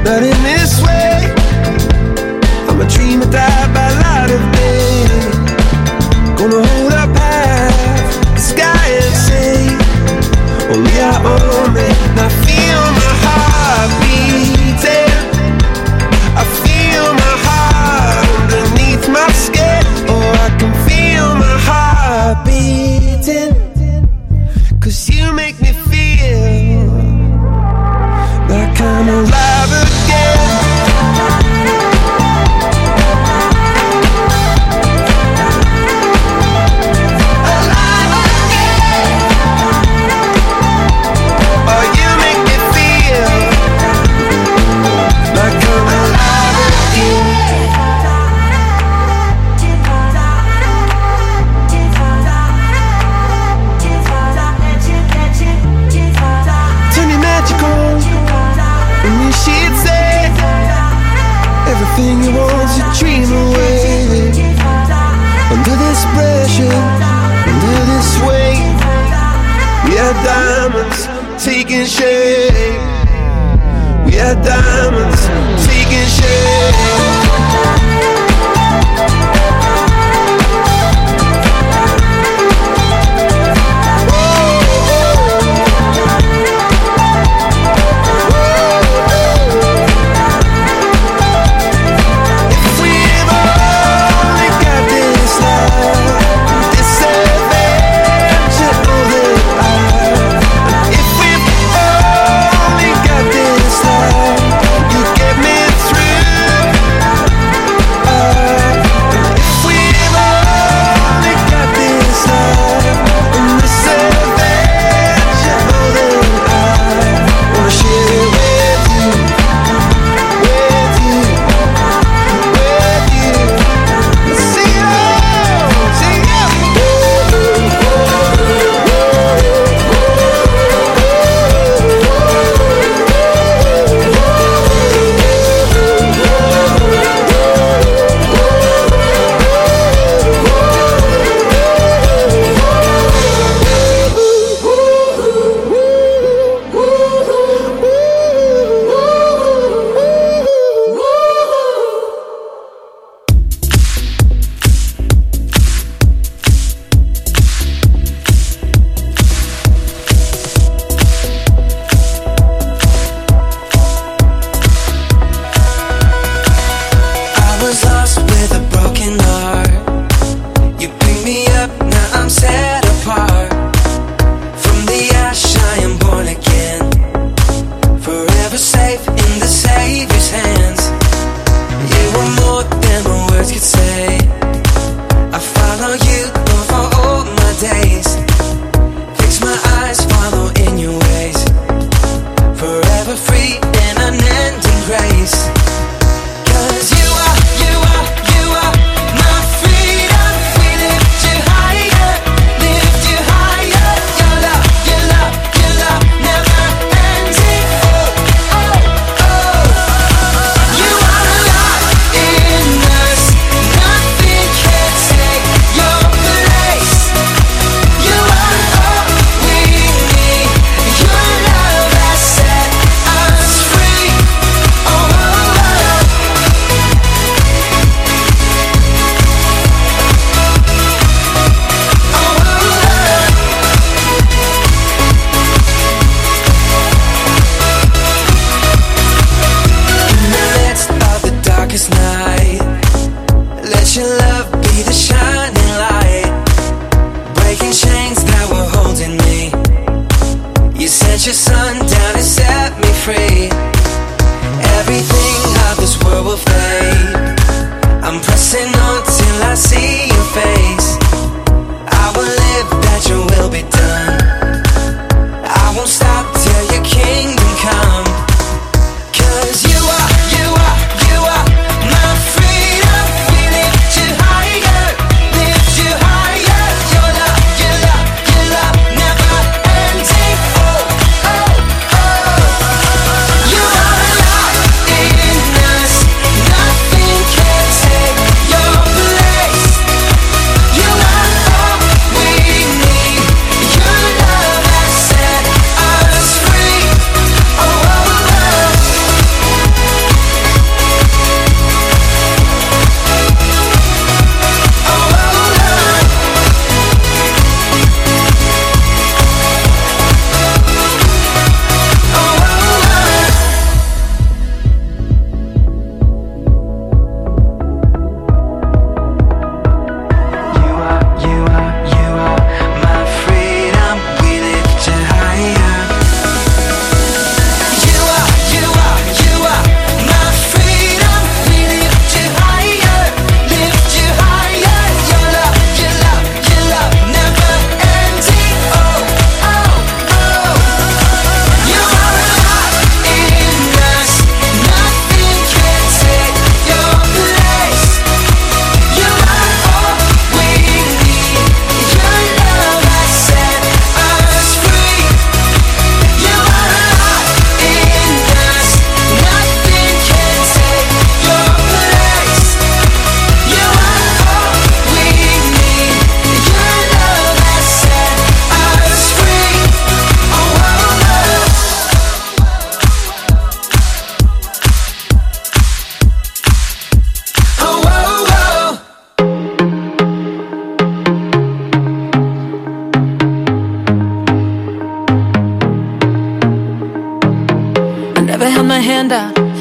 Not in this way. I'm a dream that died by light of day. Gonna hold up high the sky and say, only I own it. And I feel my heart beating. I feel my heart underneath my skin. Oh, I can feel my heart beating. 'Cause you make me feel like I'm alive again. Alive again. Oh, you make me feel like I'm alive again. Turn your magic on. And you should say everything you want to dream away. Under this pressure, under this weight, we are diamonds taking shape. We are diamonds taking shape.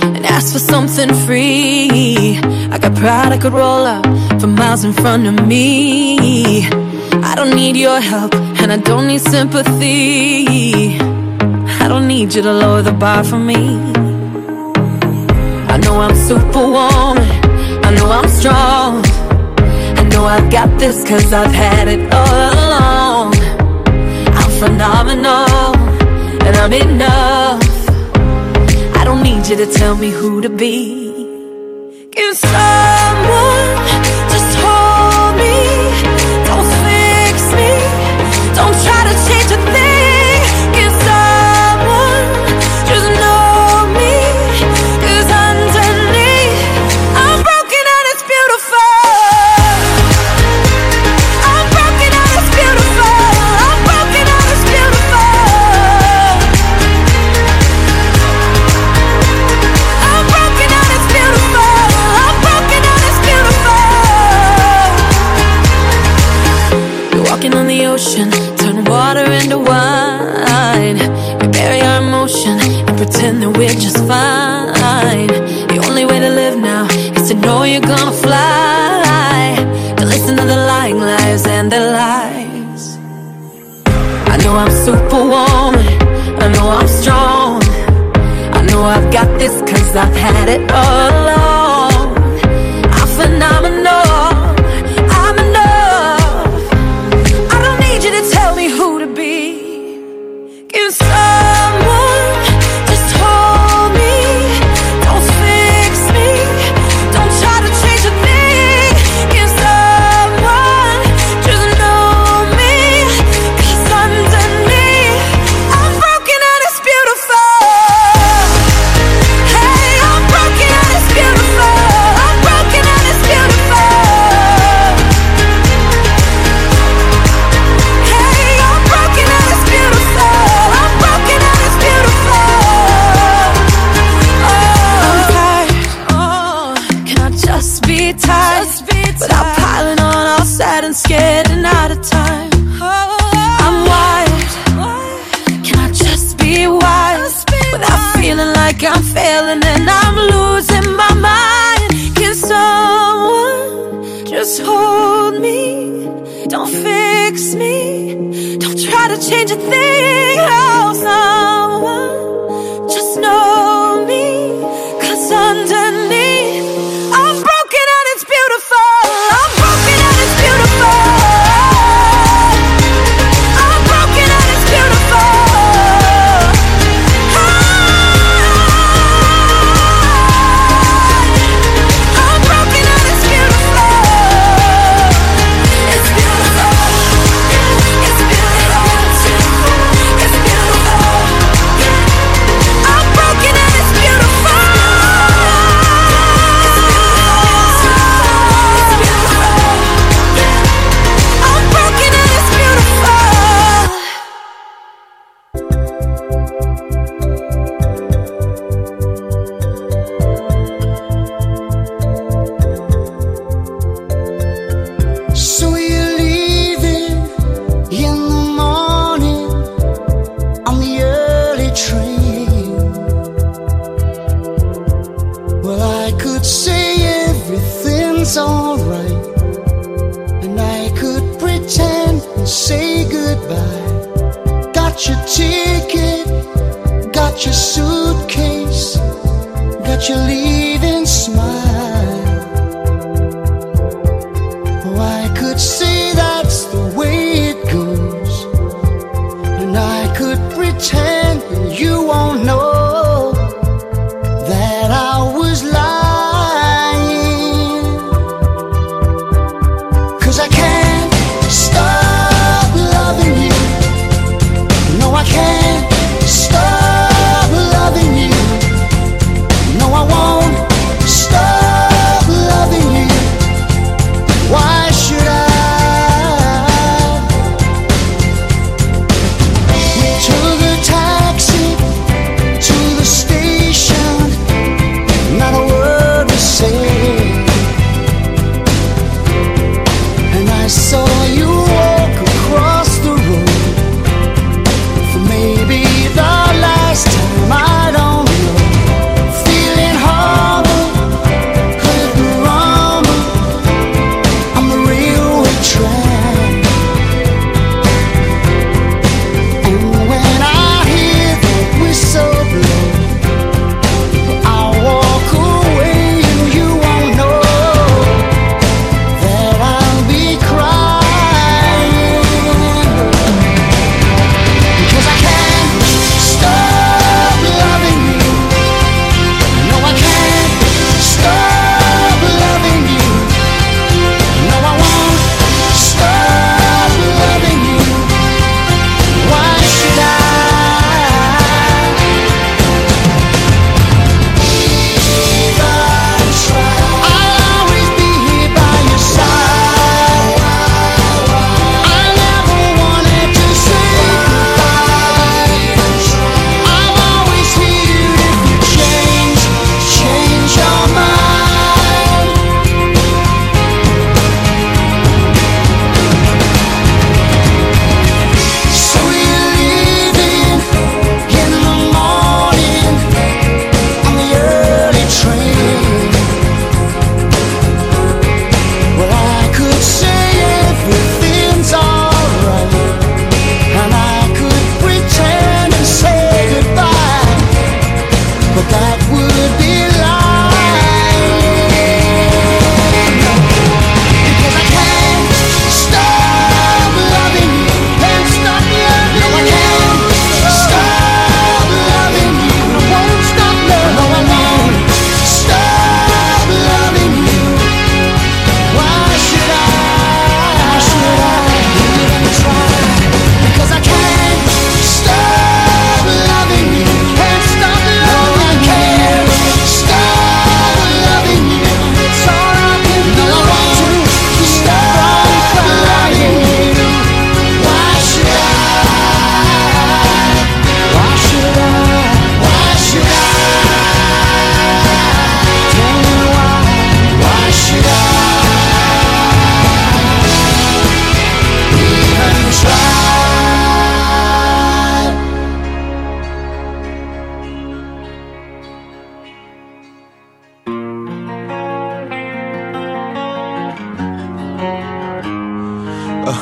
and ask for something free. I got pride I could roll up for miles in front of me. I don't need your help, and I don't need sympathy. I don't need you to lower the bar for me. I know I'm superwoman, I know I'm strong, I know I've got this 'cause I've had it all along. I'm phenomenal, and I'm enough. I don't need you to tell me who to be. Can someone just hold me? Don't fix me, don't try to change a thing. Can someone just know me? 'Cause underneath I'm broken and it's beautiful. I'm broken and it's beautiful. I'm broken and it's beautiful. I'm broken and it's beautiful. I'm broken and it's beautiful. You're walking on the ocean, turn water into wine. We bury our emotion and pretend that we're just fine. The only way to live now is to know you're gonna fly. To listen to the lying lies and their lies. I know I'm superwoman, I know I'm strong, I know I've got this 'cause I've had it all along. I'm phenomenal, I'm enough. I don't need you to tell me who to be. Can someone just hold me? Don't fix me, don't try to change a thing. Can someone just know me? 'Cause underneath I'm broken and it's beautiful. Hey, I'm broken and it's beautiful. I'm broken and it's beautiful. Hey, I'm broken and it's beautiful. I'm broken and it's beautiful. Oh, I'm tired. Oh, can I just be tired? Without piling on, all sad and scared and out of time. I'm wired. Can I just be wired? Without feeling like I'm failing and I'm losing my mind. Can someone just hold me? Don't fix me, don't try to change a thing. Oh, someone just know me. 'Cause underneath I'm broken and it's beautiful. I'm broken and it's beautiful. I'm broken and it's beautiful. I'm broken and it's beautiful. It's beautiful. It's beautiful. It's beautiful. I'm broken and it's beautiful. It's beautiful. I'm broken and it's beautiful. So you're leaving in the morning on the early train. Well, I could say everything's alright, and I could pretend and say goodbye. Got your ticket, got your suitcase, got your leaving smile. Oh, I could say that's the way it goes, and I could pretend you won't know that I was lying. 'Cause I can't stop loving you. No, I can't stop loving you. No, I won't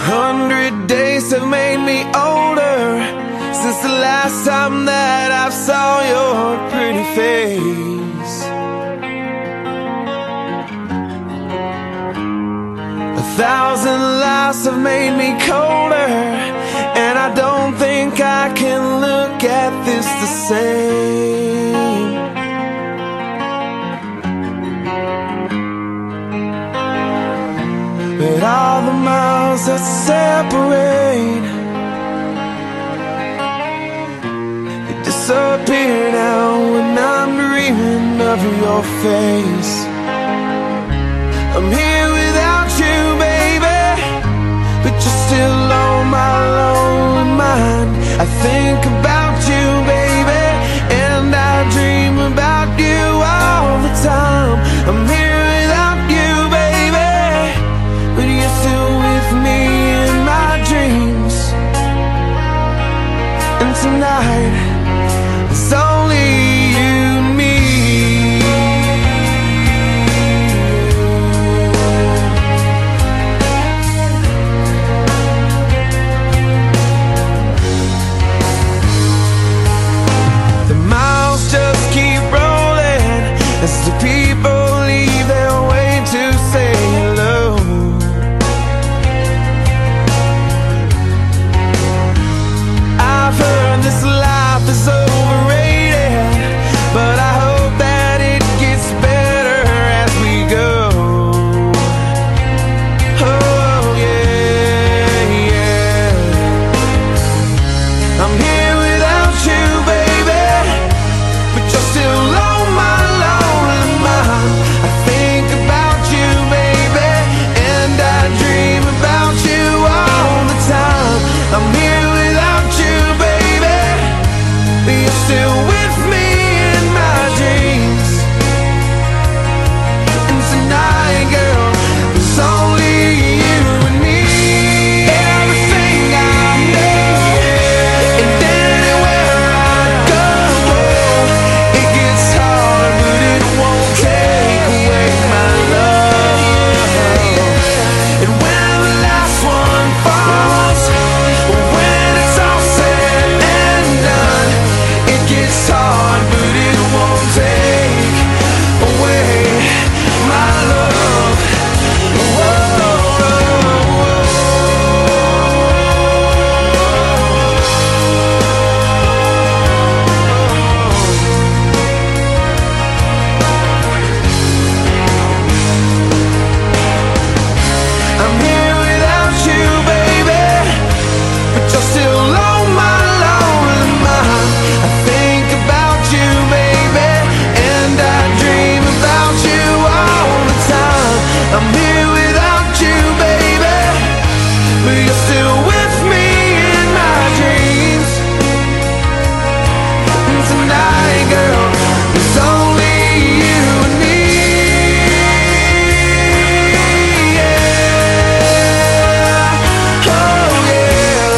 100 days have made me older since the last time that I saw your pretty face. 1,000 lives have made me colder, and I don't think I can look at this the same. But all the miles that separate, they disappear now when I'm dreaming of your face. I'm here without you, baby, but you're still on my lonely mind. I think about you, baby, and I dream about you all the time. I'm here without you, baby, but you're still with me in my dreams. And tonight, it's only you and me. The miles just keep rolling as the people leave their way to say hello. I've heard this life is overrated, but I hope that it gets better as we go. Oh yeah, yeah. I'm here without you, baby, but you're still on my lonely mind. I think about you, baby, and I dream about you all the time. I'm here without you, baby, but you're still with me in my dreams. And tonight, girl, it's only you and me. Everything I know, and anywhere I go, it gets hard, but it won't take away my love. And when the last one falls, when it's all said and done, it gets hard, but it won't take away my love. I'm here without you, baby, but you're still on my lonely mind. I think about you, baby, and I dream about you all the time. I'm here without you, baby, but you're still with me in my dreams. And tonight, girl, it's only you and me. Yeah. Oh yeah.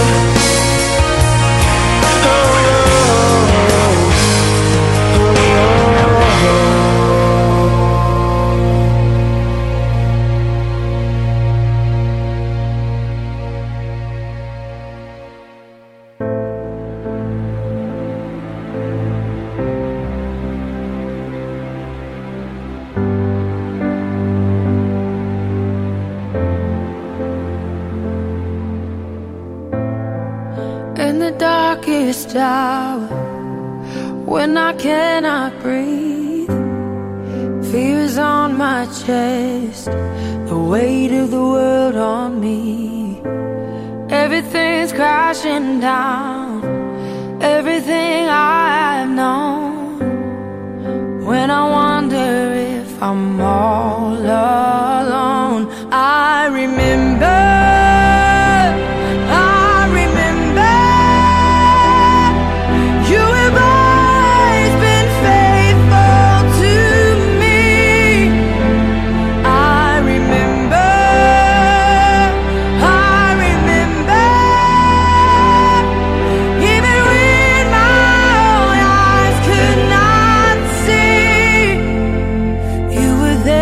In the darkest hour, when I cannot breathe, fear is on my chest, the weight of the world on me. Everything's crashing down, everything I've known. When I wonder if I'm all alone, I remember. You were there.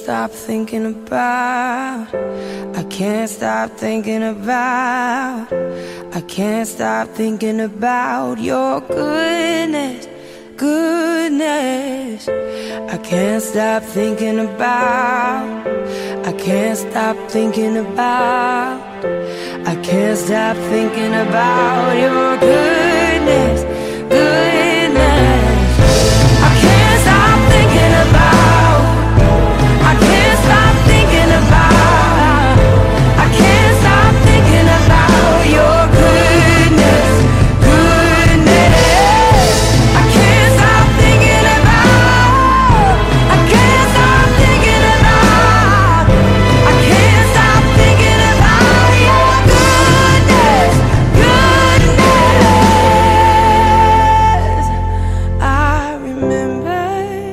stop thinking about, I can't stop thinking about, I can't stop thinking about your goodness, goodness. I can't stop thinking about, I can't stop thinking about, I can't stop thinking about your goodness, goodness. I can't stop thinking about, I can't stop thinking about, I can't stop thinking about your goodness, goodness. I can't stop thinking about, I can't stop thinking about, I can't stop thinking about your goodness, goodness. I remember,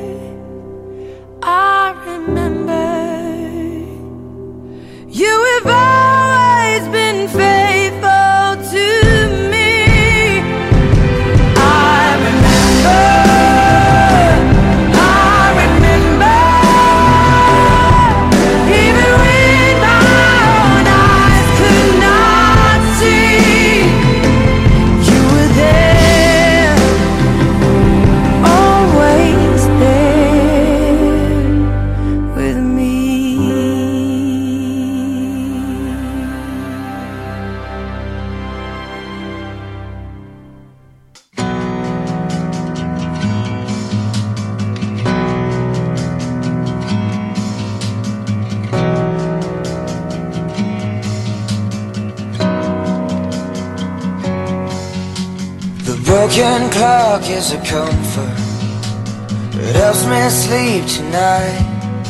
you have always been faithful to me. I remember, even when my own eyes could not see, you were there, always there with me. The broken clock is a comfort, it helps me sleep tonight.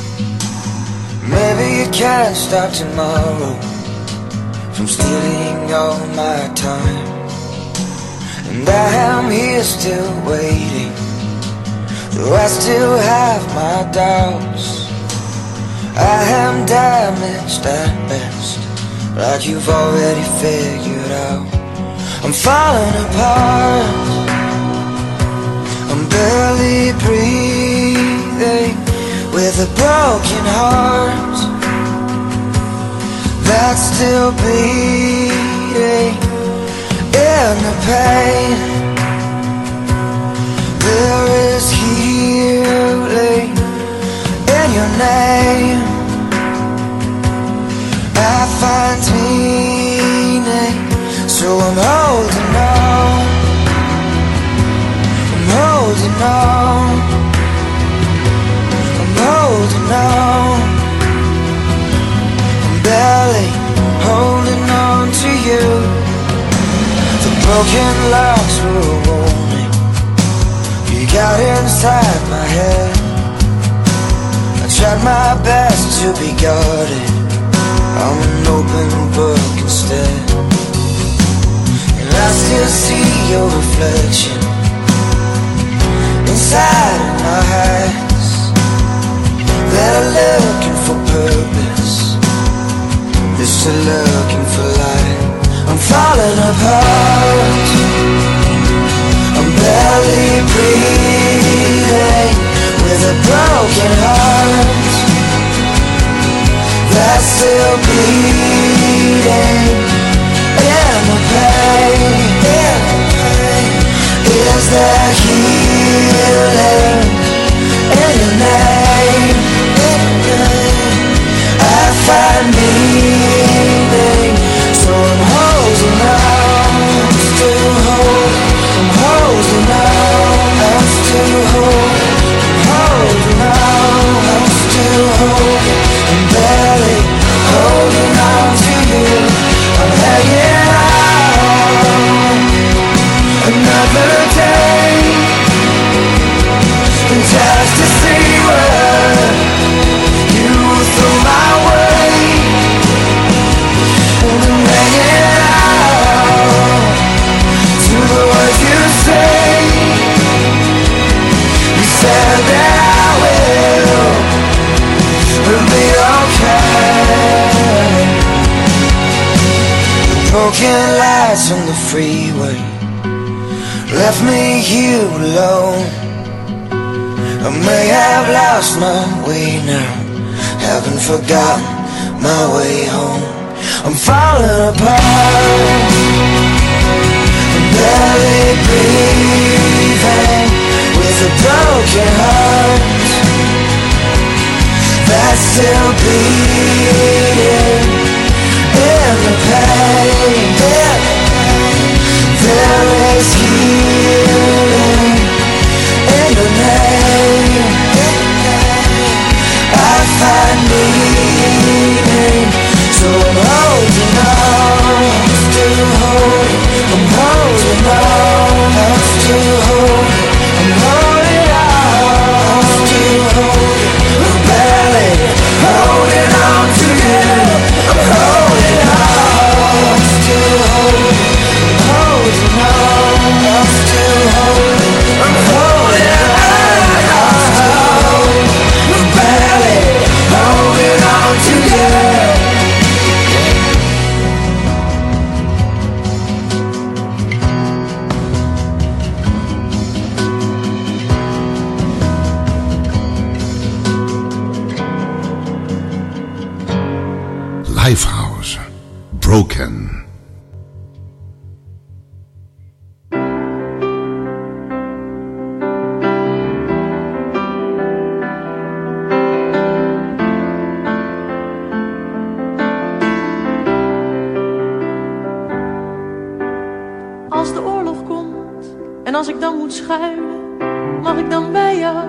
Maybe you can't stop tomorrow from stealing all my time. And I am here still waiting, though I still have my doubts. I am damaged at best, like you've already figured out. I'm falling apart, I'm barely breathing, with a broken heart that's still bleeding. In the pain, there is healing in your name. I find meaning, so I'm holding on, I'm holding on, I'm holding on. I'm barely holding on to you. The broken locks were a warning, you got inside my head. I tried my best to be guarded, I'm an open book instead. I still see your reflection inside my eyes that are looking for purpose, they're still looking for light. I'm falling apart, I'm barely breathing, with a broken heart that's still bleeding. In the pain, is there healing in your name? I find meaning, so I'm holding on, I'm still holding, I'm holding on, I'm still holding, I'm holding on, I'm still holding, I'm barely holding on to you. I'm hanging on another day, and just to see what you throw my way. And I'm hanging out to the words you say. You said that I will be okay. Broken lights on the freeway left me here alone. I may have lost my way now, haven't forgotten my way home. I'm falling apart, I'm barely breathing, with a broken heart that's still bleeding. In the pain, there is healing in the name. I find meaning, so I'm holding on. I'm still holding, I'm holding on. I'm still holding, I'm holding on. I'm still holding, I'm barely holding on to you. I'm holding on. I'm still holding, I'm holding on. I'm still holding, I'm holding on. I'm still holding, I'm barely holding on to you. Lifehouse, Broken. Als de oorlog komt en als ik dan moet schuilen, mag ik dan bij jou?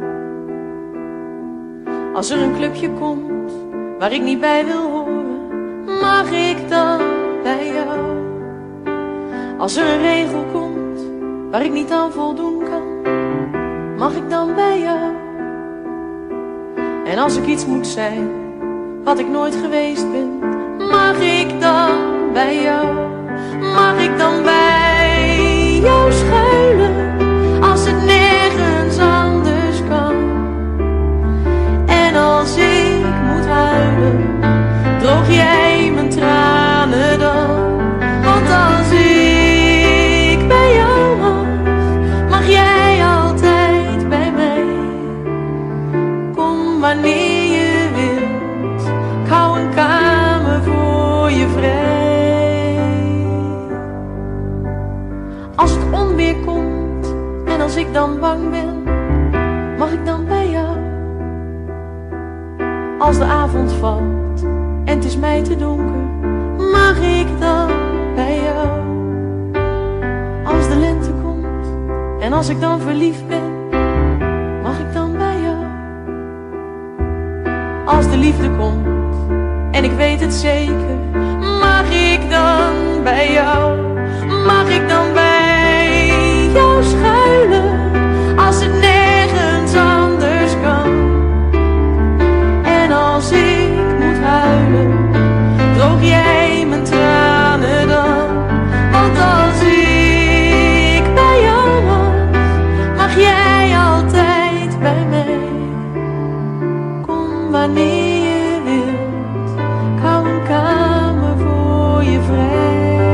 Als er een clubje komt waar ik niet bij wil horen, mag ik dan bij jou? Als er een regel komt waar ik niet aan voldoen kan, mag ik dan bij jou? En als ik iets moet zijn wat ik nooit geweest ben, mag ik dan bij jou? Mag ik dan bij jou schuilen als het nergens anders kan? En als ik moet huilen, droog jij mijn tranen dan? Want als ik bij jou mag jij altijd bij mij. Kom wanneer je wilt, ik hou een kamer voor je vrij. Als het onweer komt en als ik dan bang ben, mag ik dan bij jou? Als de avond valt en het is mij te donker, mag ik dan bij jou? Als de lente komt en als ik dan verliefd ben, mag ik dan bij jou? Als de liefde komt en ik weet het zeker, mag ik dan bij jou? Mag ik dan bij jou schuilen als het nergens anders kan? En als ik moet huilen, droog jij mijn tranen dan? Want als ik bij jou mag jij altijd bij mij. Kom wanneer je wilt, ik hou een kamer voor je vrij.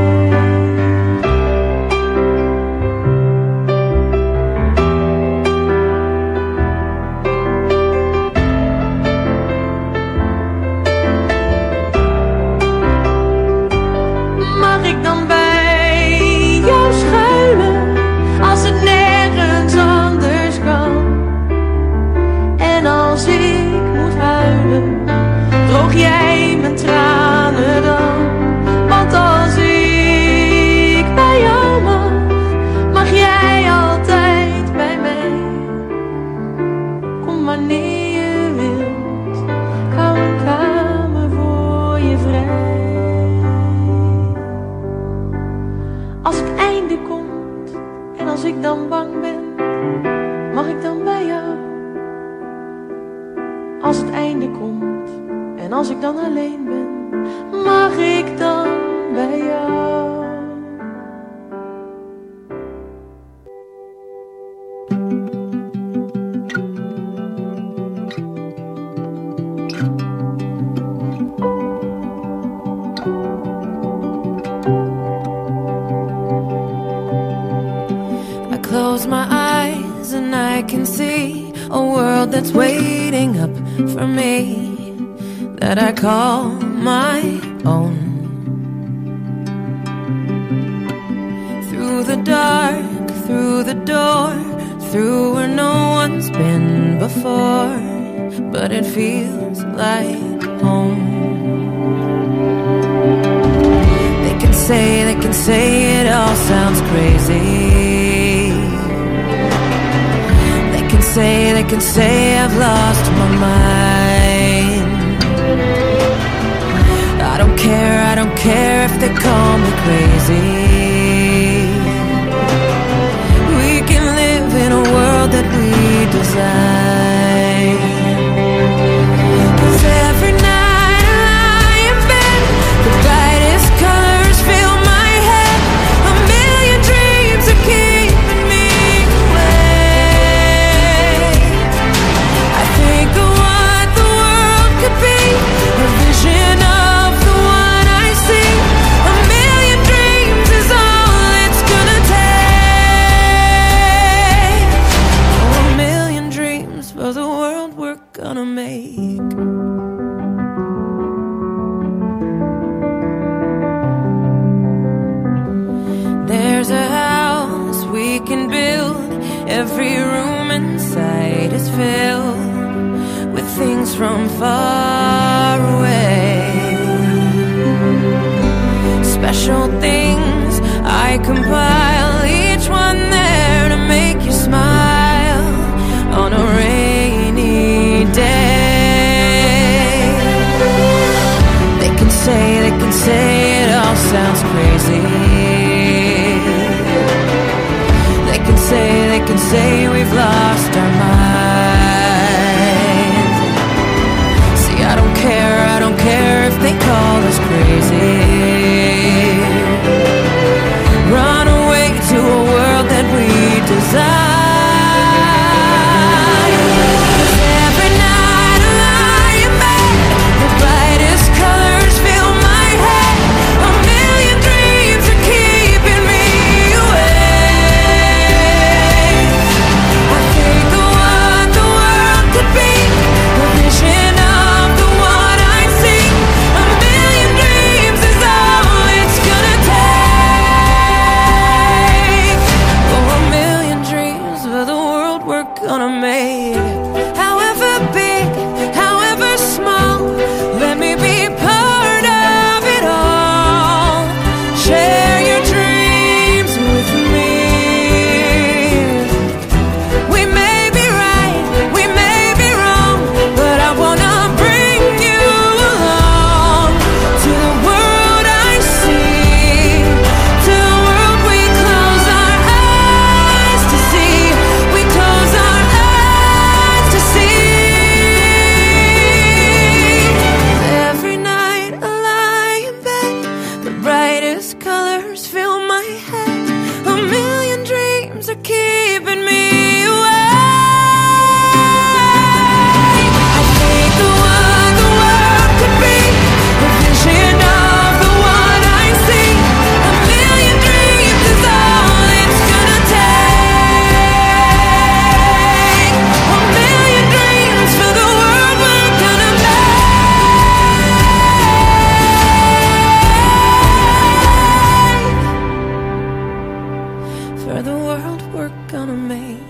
Droog jij mijn tranen dan? Want als ik bij jou mag jij altijd bij mij. Kom wanneer je wilt, ik hou een kamer voor je vrij. Als het einde komt en als ik dan bang ben, mag ik dan bij jou? Als het einde komt en als ik dan alleen ben, mag ik dan bij jou? I close my eyes and I can see a world that's waiting up for me. that I call my own. Through the dark, through the door, through where no one's been before, but it feels like home. They can say it all sounds crazy. They can say I've lost my mind. I don't care if they call me crazy. We can live in a world that we design. 'Cause every night I lie in bed, the brightest colors fill my head. A million dreams are keeping me awake. I think of what the world could be, a vision of the one I see. A million dreams is all it's gonna take. Oh, a million dreams for the world we're gonna make. There's a house we can build. Every room inside is filled with things from far away. Special things I compile, each one there to make you smile on a rainy day. They can say it all sounds crazy. They can say we've lost our minds. See, I don't care if they call us crazy. Run away to a world that we design. 'Cause every night I lie in bed, the brightest colors fill my head. A million dreams are keeping me awake. I think of what the world could be, a vision of the one I see. A million dreams is all it's gonna take. Oh, a million dreams for the world we're gonna make. However big, however small, let me be part of it all. Share your dreams with me. We may be right, we may be wrong, but I wanna bring you along to the world I see, to the world we close our eyes to see. We close our eyes to see. Every night I lie in bed, the brightest colors fill my head. A million dreams are keeping me awake. I think of what the world could be, a vision of the one I see. A million dreams is all it's gonna take. A million dreams for the world we're gonna make. For the world we're gonna make.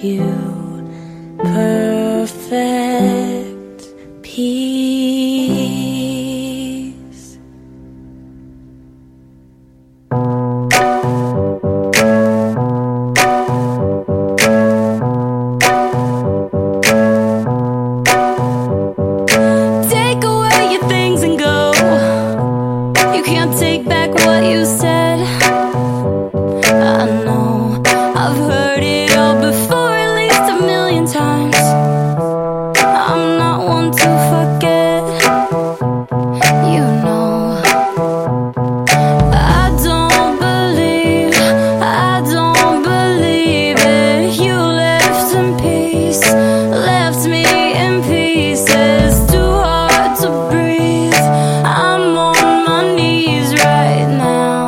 you perfect peace. Take away your things and go. You can't take back what you said. I know I've heard it all before, at least a million times. I'm not one to forget. You know I don't believe it. You left in peace, left me in pieces. Too hard to breathe. I'm on my knees right now.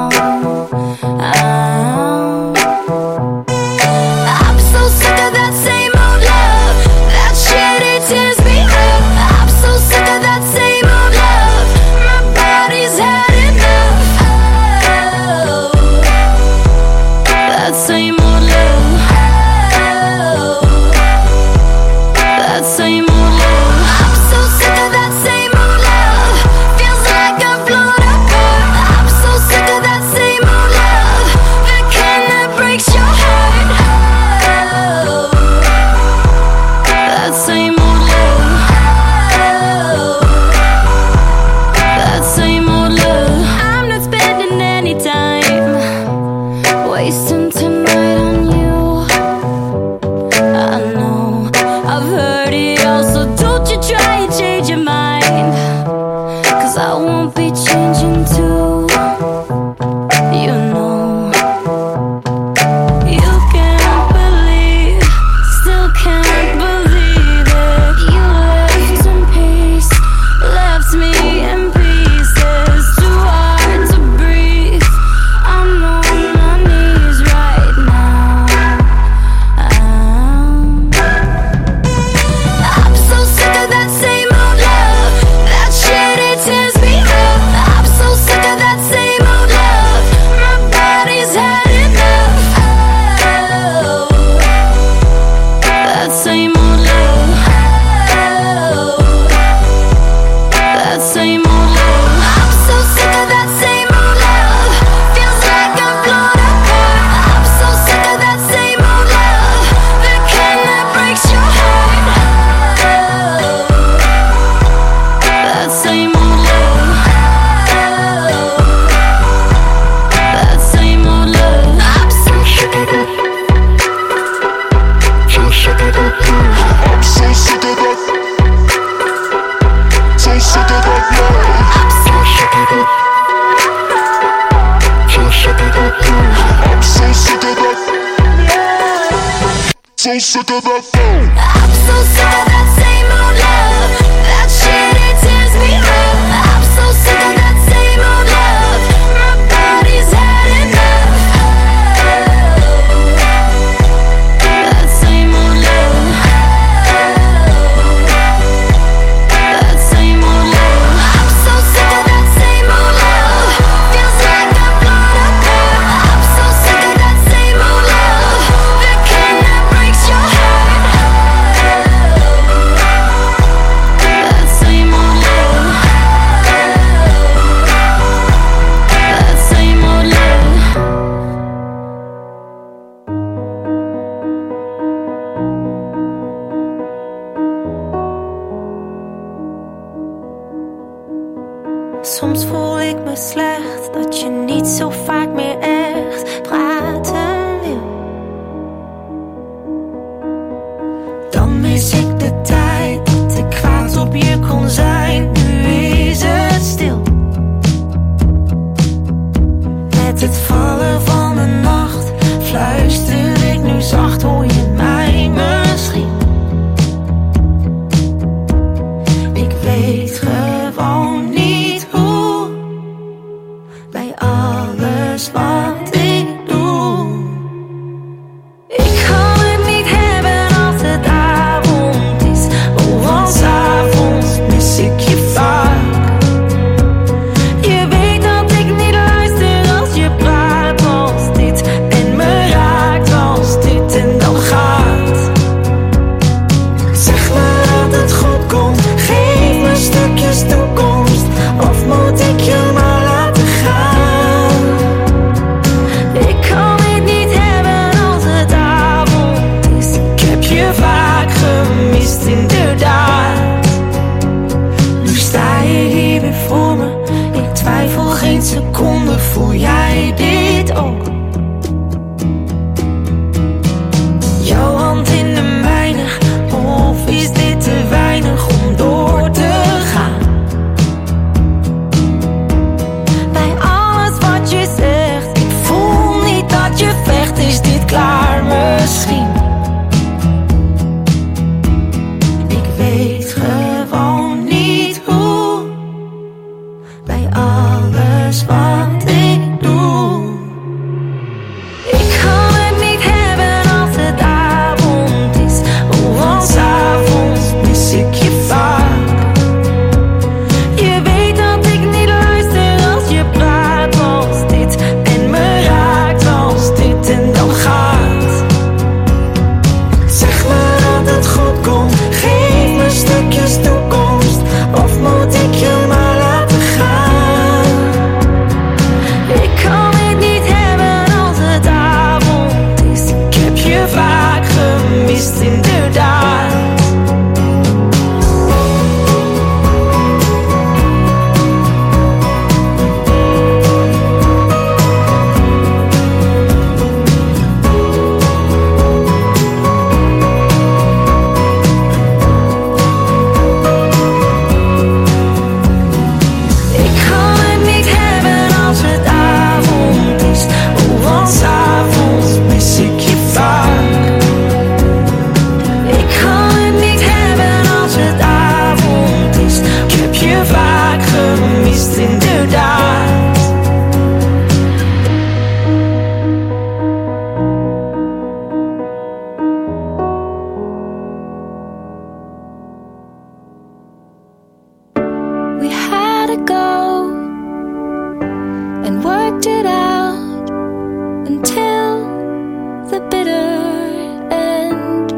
I'm so sick of that same old love. That shit, it tears me up. I'm so sick of that same old love. My body's had enough. Oh, that same old love. Oh, that same old love. I'm so sick of that same old love. Feels like I've blown apart. I'm so sick of that same old love. The kind that breaks your heart. Oh, that same old love. Oh, that same old love. I'm not spending any time wasting tonight on you. I know I've heard it all, so don't you try and change your mind, 'cause I won't be changing too. You know you can't believe, still can't believe it. You left in peace, left me in pieces. Too hard to breathe. I'm on my knees right now. I'm so sick of that same old love. That shit, it tears me up. I'm so sick of that same old love. My body's had enough. Oh, that same old love. Oh, that same old love. I'm so sick of that same old love. Feels like I've blown apart. I'm so sick of that same old love. The kind that breaks your heart. Oh, that same old love. Oh, that same old love. I'm so sick of that. So sick of that. I'm so sick of that. So sick of that love. I'm so sick of it. So sick of that. I'm so sick of that. So sick of that. I'm so sick of that same old love. That shit, it tears me up. I'm so sick of that same old love. My body's had enough. Oh, that same old love. Oh, that same old love. I'm so sick of that same old love. Feels like I've blown apart. I'm so sick of that same old love. The kind that breaks your heart. Oh, seconde voel jij dit ook. Jouw hand in de mijne, of is dit te weinig om door te gaan? Bij alles wat je zegt, ik voel niet dat je vecht, is dit klaar misschien? Ik weet gewoon niet hoe, bij alles wat ik doe. Ik kan het niet hebben als het avond is, want 's avonds mis ik je vaak. Je weet dat ik niet luister als je praat als dit en me raakt als dit en dan gaat. Zeg me dat het goed komt, geef me stukjes toekomst, of moet ik je maar laten gaan? Ik kan het niet hebben als het avond is, ik heb je vaak gemist inderdaad. Ik kan het niet hebben als het avond is, want 's avonds mis ik je vaak. Ik kan het niet hebben als het avond is, ik heb je vaak gemist inderdaad. We had to go and worked it out until the bitter end.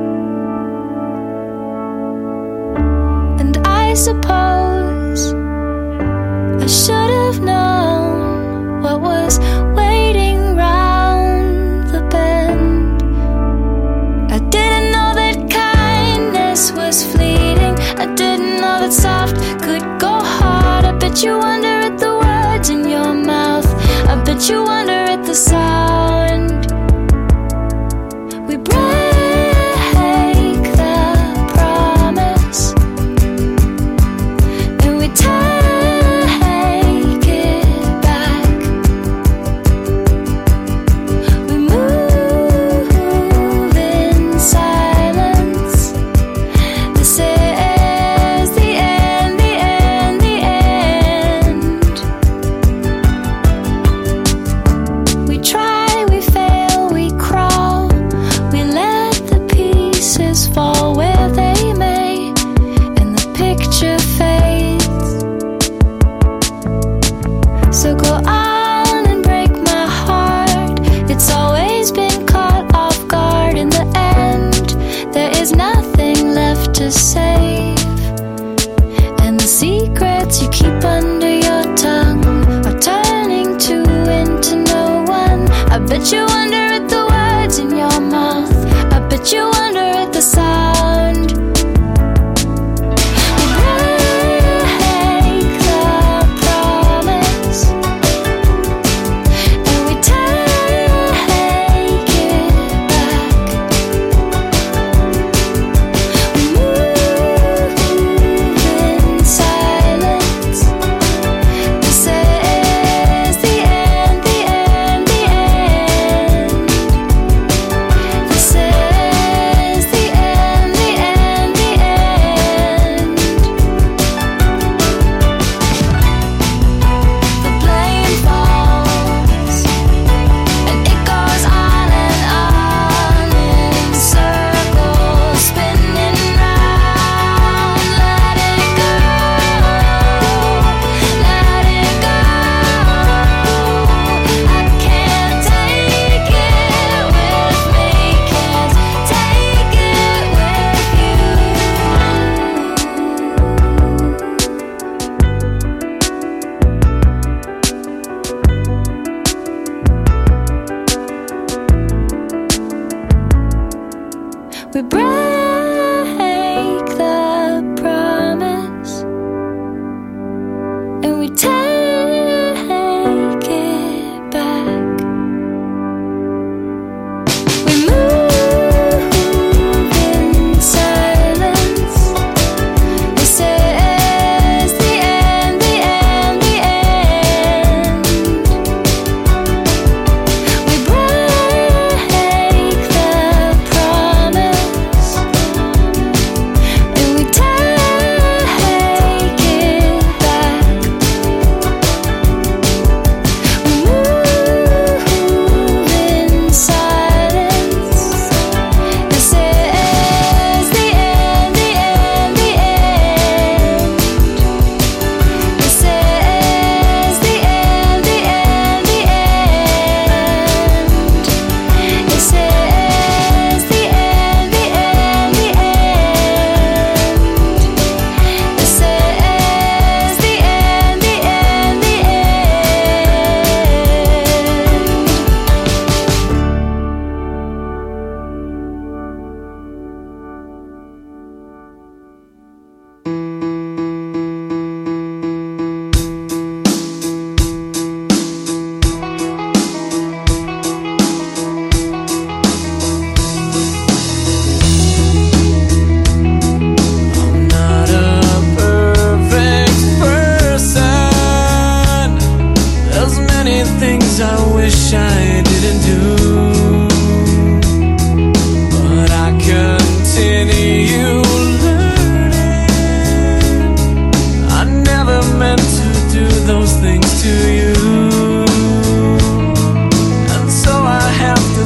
And I suppose I should have known what was waiting round the bend. I didn't know that kindness was fleeting. I didn't know that soft could go hard. I bet you wonder at the words in your mouth. I bet you wonder at the sound. We break the promise and we take it back. We move in silence. This is the end, the end, the end. We try, we fail, we crawl. We let the pieces fall where they may, and the picture fades. So go on and break my heart. It's always been caught off guard. In the end, there is nothing left to save. And the secrets you keep under your tongue are turning into no one. I bet you wonder at the words in your mouth. I bet you wonder at the sound. We break the promise and we take it back. We move in silence. This is the end, the end, the end. This is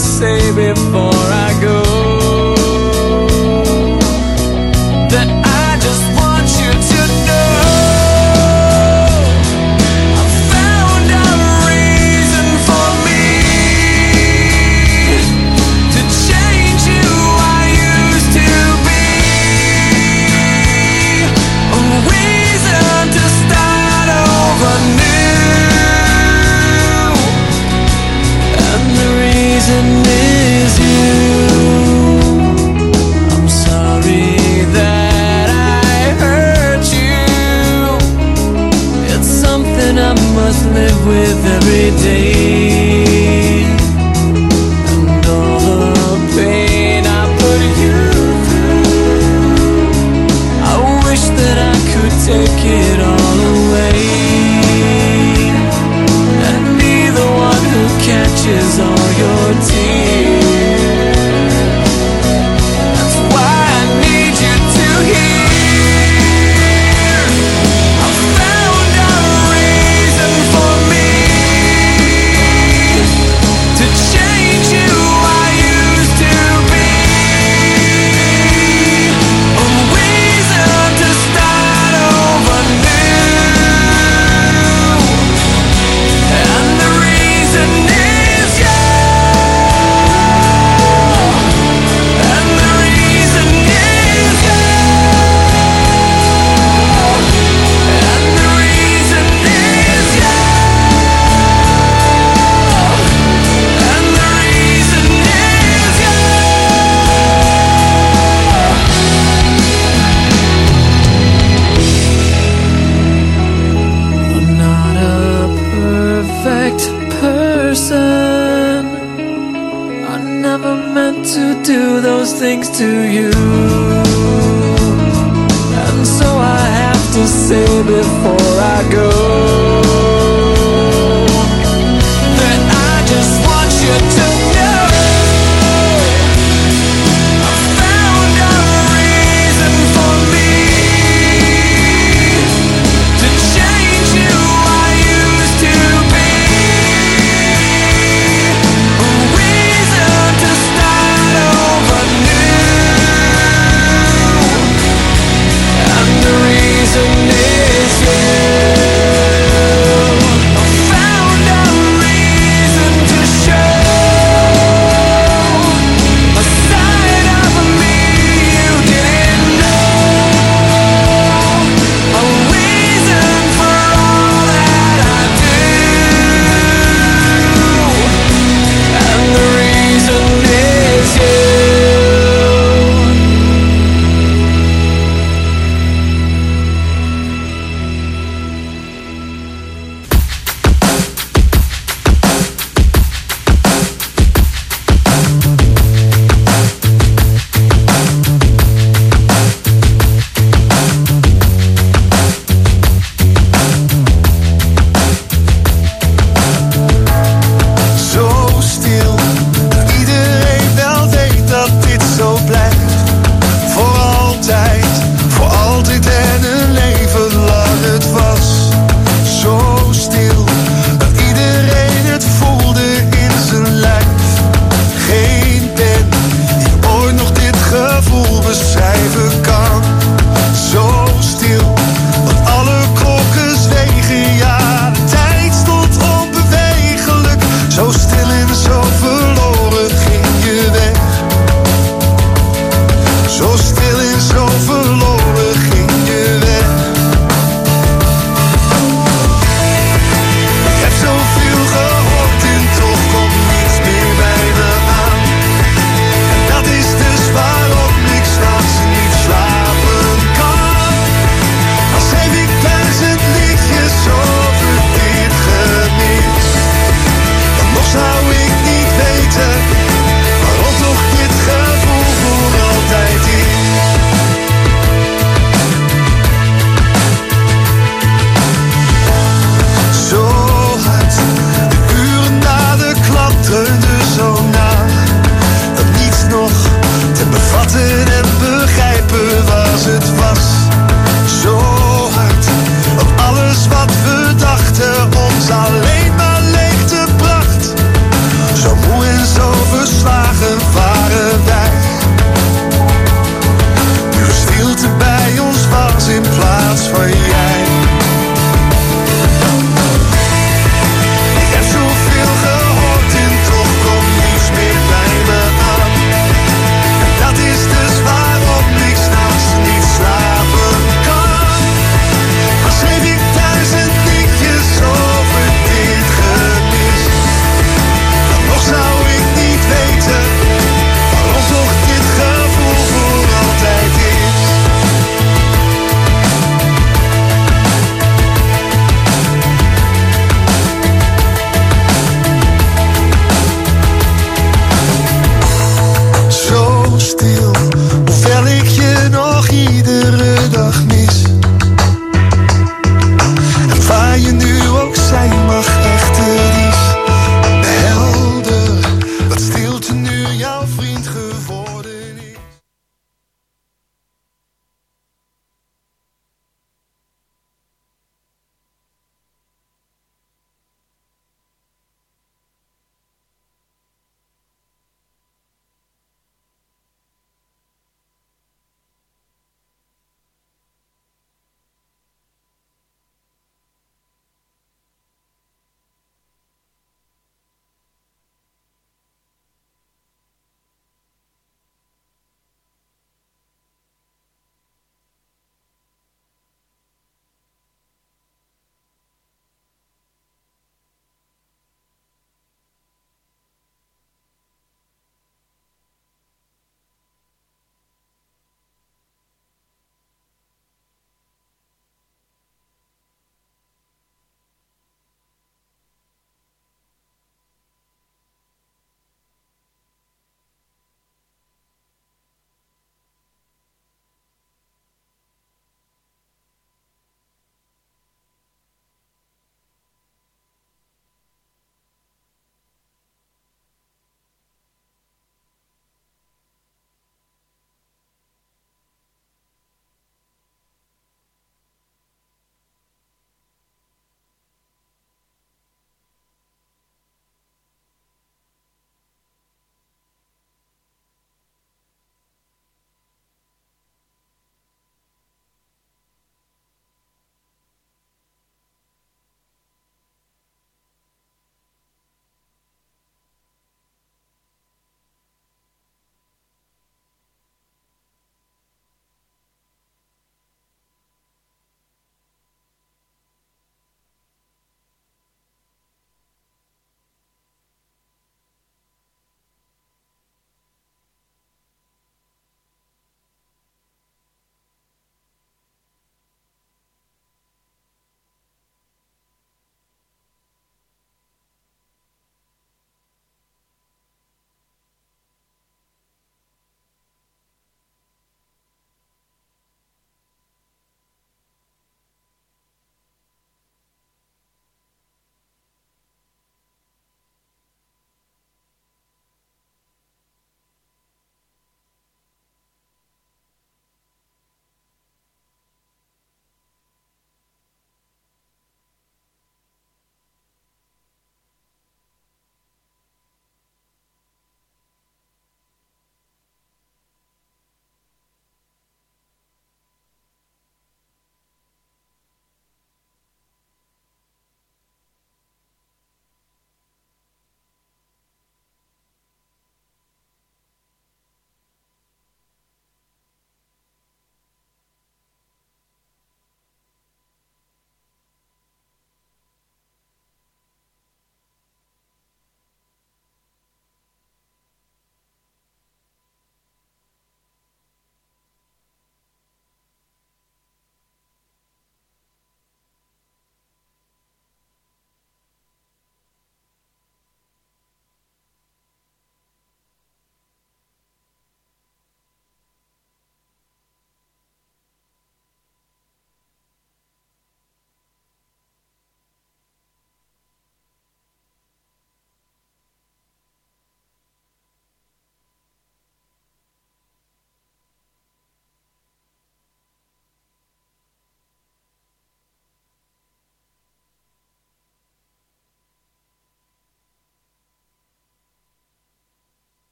say before I go, that I just want you to know I found a reason for me to change who I used to be, a reason to start over new, and the reason is you. I'm sorry that I hurt you. It's something I must live with every day, and all the pain I put you through, I wish that I could take it all away and be the one who catches all your tears. That's why I need you to hear I found a reason for me to change who I used to be, a reason to start over new, and the reason is you, and the reason is you, and the reason is you, and the reason is you. I'm not a perfect person. I never meant to do those things to you, and so I have to say before I go that I just want you to